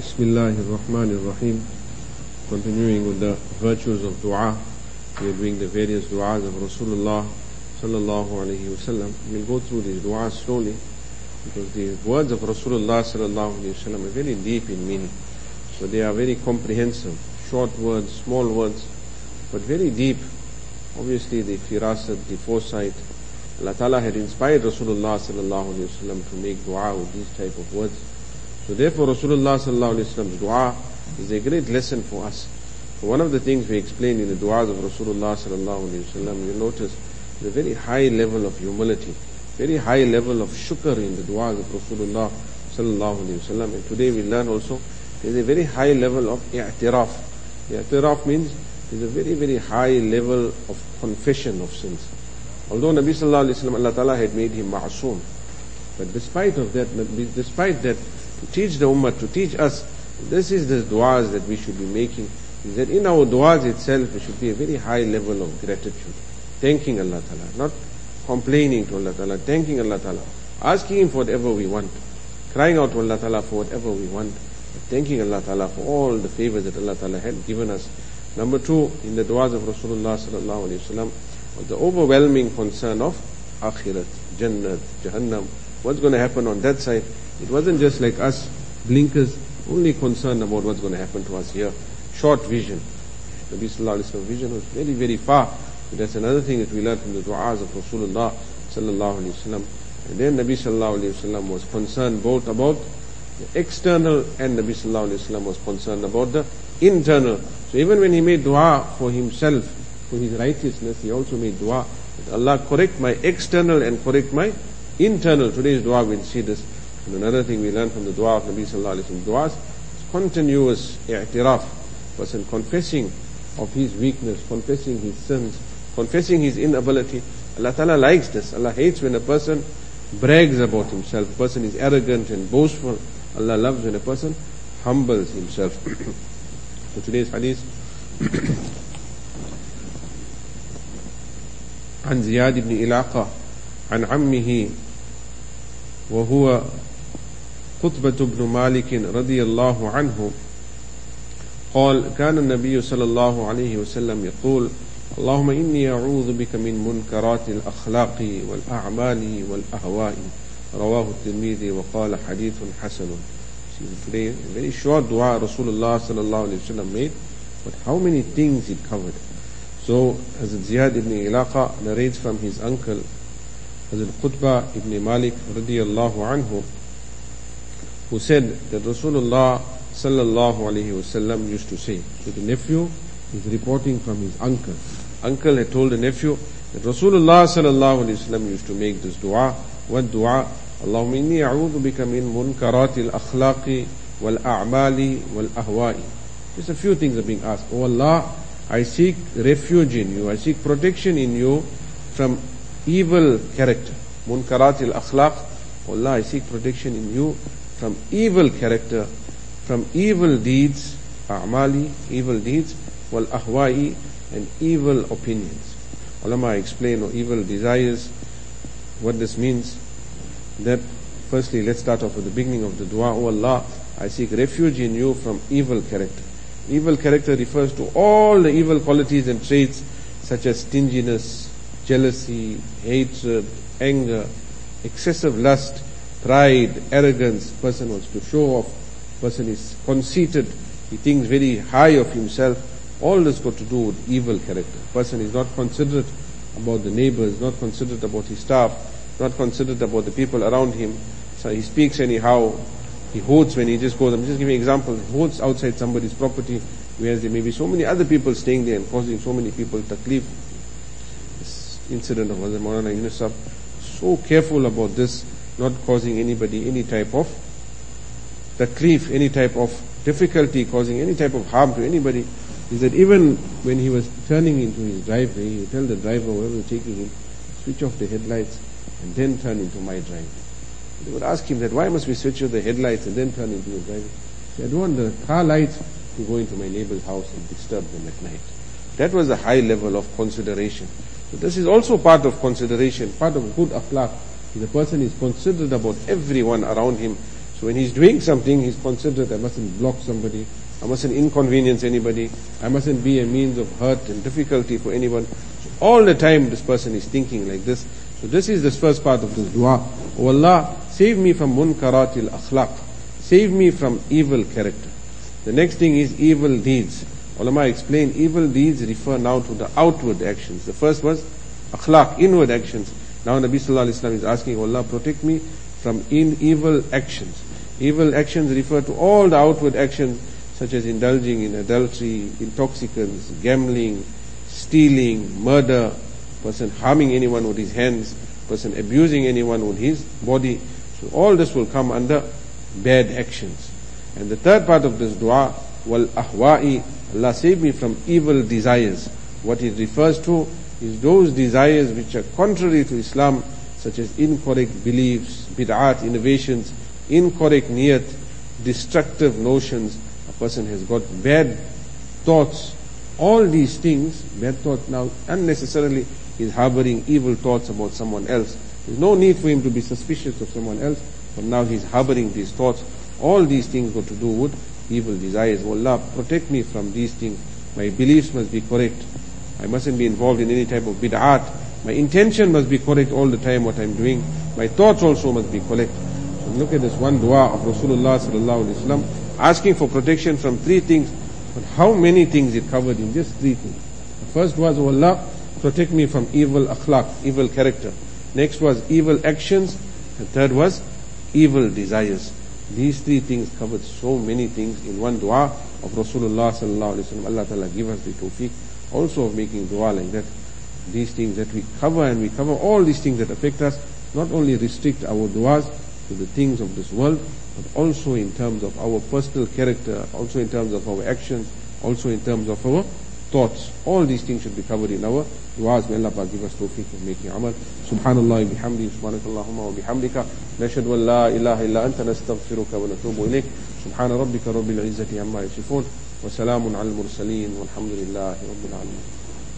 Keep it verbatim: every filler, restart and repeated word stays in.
Bismillahirrahmanirrahim. Continuing with the virtues of dua, we are doing the various du'as of Rasulullah sallallahu alayhi wasallam. We'll go through these du'as slowly because the words of Rasulullah sallallahu alayhi wasallam are very deep in meaning. So they are very comprehensive, short words, small words, but very deep. Obviously the firasat, the foresight, Allah Ta'ala had inspired Rasulullah sallallahu alayhi wasallam to make dua with these type of words. So therefore Rasulullah sallallahu alayhi wasallam's dua is a great lesson for us. So one of the things we explained in the du'as of Rasulullah sallallahu alayhi wasallam, you notice the very high level of humility, very high level of shukr in the du'as of Rasulullah sallallahu alayhi wasallam. And today we learn also there is a very high level of i'tiraf. I'tiraf means there is a very very high level of confession of sins. Although Nabi sallallahu alayhi wasallam, Allah Ta'ala had made him ma'soom, but despite of that, despite that, to teach the ummah, to teach us, this is the du'as that we should be making, is that in our du'as itself there should be a very high level of gratitude, thanking Allah Ta'ala, not complaining to Allah Ta'ala, thanking Allah Ta'ala, asking Him for whatever we want, crying out to Allah Ta'ala for whatever we want, but thanking Allah Ta'ala for all the favors that Allah Ta'ala had given us. Number two, in the du'as of Rasulullah sallallahu alayhi wasallam, was the overwhelming concern of akhirat, jannat, jahannam, what's going to happen on that side. It wasn't just like us, blinkers, only concerned about what's going to happen to us here. Short vision. Nabi sallallahu alayhi wasallam's vision was very, very far. So that's another thing that we learned from the du'as of Rasulullah sallallahu alayhi wasallam. And then Nabi sallallahu alayhi wasallam was concerned both about the external, and Nabi sallallahu alayhi wasallam was concerned about the internal. So even when he made dua for himself, for his righteousness, he also made dua that Allah correct my external and correct my internal. Today's dua, we'll see this. And another thing we learn from the dua of Nabi sallallahu alayhi wasallam, du'as, is continuous i'tiraf, person confessing of his weakness, confessing his sins, confessing his inability. Allah Ta'ala likes this. Allah hates when a person brags about himself, a person is arrogant and boastful. Allah loves when a person humbles himself. So today's hadith, عن زياد بن إلاقة عن عمه وهو قطبة بن مالك رضي الله عنه قال كان النبي صلى الله عليه وسلم يقول اللهم إني أعوذ بك من منكرات الأخلاق والأعمال والأهواء رواه الترمذي وقال حديث حسن. See, today a very short dua Rasulullah sallallahu alayhi wasallam made, but how many things it covered. So as Ziyad ibn Ilaqa narrates from his uncle Hazrat Qutbah ibn Malik radiyallahu anhu, who said that Rasulullah sallallahu alayhi wasallam used to say. So the nephew is reporting from his uncle. Uncle had told the nephew that Rasulullah sallallahu alayhi wasallam used to make this dua. What dua? Allahumma inni a'udhu bika min munkarati al-akhlaqi wal-a'mali wal-ahwa'i. Just a few things are being asked. Oh Allah, I seek refuge in you, I seek protection in you from evil character. Munkarati al-akhlaq. Oh Allah, I seek protection in you from evil character, from evil deeds, a'mali, evil deeds, wal ahwa'i, and evil opinions. Ulama explain, or evil desires, what this means. That firstly, let's start off with the beginning of the dua. Oh Allah, I seek refuge in you from evil character. Evil character refers to all the evil qualities and traits such as stinginess, jealousy, hatred, anger, excessive lust, pride, arrogance. Person wants to show off, person is conceited, he thinks very high of himself. All this got to do with evil character. Person is not considerate about the neighbors, not considerate about his staff, not considerate about the people around him. So he speaks anyhow, he hoards when he just goes. I'm just giving an example. He hoards outside somebody's property, whereas there may be so many other people staying there and causing so many people taklif. This incident of Hazrat Maulana Yunus Sahib, so careful about this, not causing anybody any type of taklif, any type of difficulty, causing any type of harm to anybody, is that even when he was turning into his driveway, he would tell the driver, whoever was taking him, switch off the headlights and then turn into my driveway. They would ask him that, why must we switch off the headlights and then turn into your driveway? I don't want the car lights to go into my neighbor's house and disturb them at night. That was a high level of consideration. So this is also part of consideration, part of good akhlaq. The person is considerate about everyone around him. So when he's doing something, he's considerate. I mustn't block somebody. I mustn't inconvenience anybody. I mustn't be a means of hurt and difficulty for anyone. So all the time this person is thinking like this. So this is the first part of this dua. Oh Allah, save me from munkaratil akhlaq. Save me from evil character. The next thing is evil deeds. Ulama explain evil deeds refer now to the outward actions. The first was akhlaq, inward actions. Now Nabi Sallallahu Alaihi Wasallam is asking, oh Allah, protect me from in evil actions. Evil actions refer to all the outward actions such as indulging in adultery, intoxicants, gambling, stealing, murder, person harming anyone with his hands, person abusing anyone with his body. So all this will come under bad actions. And the third part of this dua, wal ahwa'i, Allah save me from evil desires. What it refers to is those desires which are contrary to Islam, such as incorrect beliefs, bid'at, innovations, incorrect niyat, destructive notions. A person has got bad thoughts. All these things, bad thoughts, now unnecessarily is harboring evil thoughts about someone else. There's no need for him to be suspicious of someone else, but now he's harboring these thoughts. All these things got to do with evil desires. Oh Allah, protect me from these things. My beliefs must be correct. I mustn't be involved in any type of bid'at. My intention must be correct all the time what I'm doing. My thoughts also must be correct. So look at this one dua of Rasulullah sallallahu alaihi wasallam, asking for protection from three things. But how many things it covered in just three things? The first was, oh Allah, protect me from evil akhlaq, evil character. Next was evil actions. The third was evil desires. These three things covered so many things in one dua of Rasulullah sallallahu alaihi wasallam. Allah Ta'ala give us the tawfiq also of making dua like that. These things that we cover, and we cover all these things that affect us, not only restrict our duas to the things of this world, but also in terms of our personal character, also in terms of our actions, also in terms of our thoughts. All these things should be covered in our duas. May Allah give us tawfiq of making amal. Subhanallah bihamdi, subhanakallahumma wa bihamdika, nashhadu an la ilaha illa anta, nastaghfiruka wa natubu ilayk. Subhana rabbika rabbil izzati amma yasifun, wa salamun al mursaleen, walhamdulillahi rabbil alamin.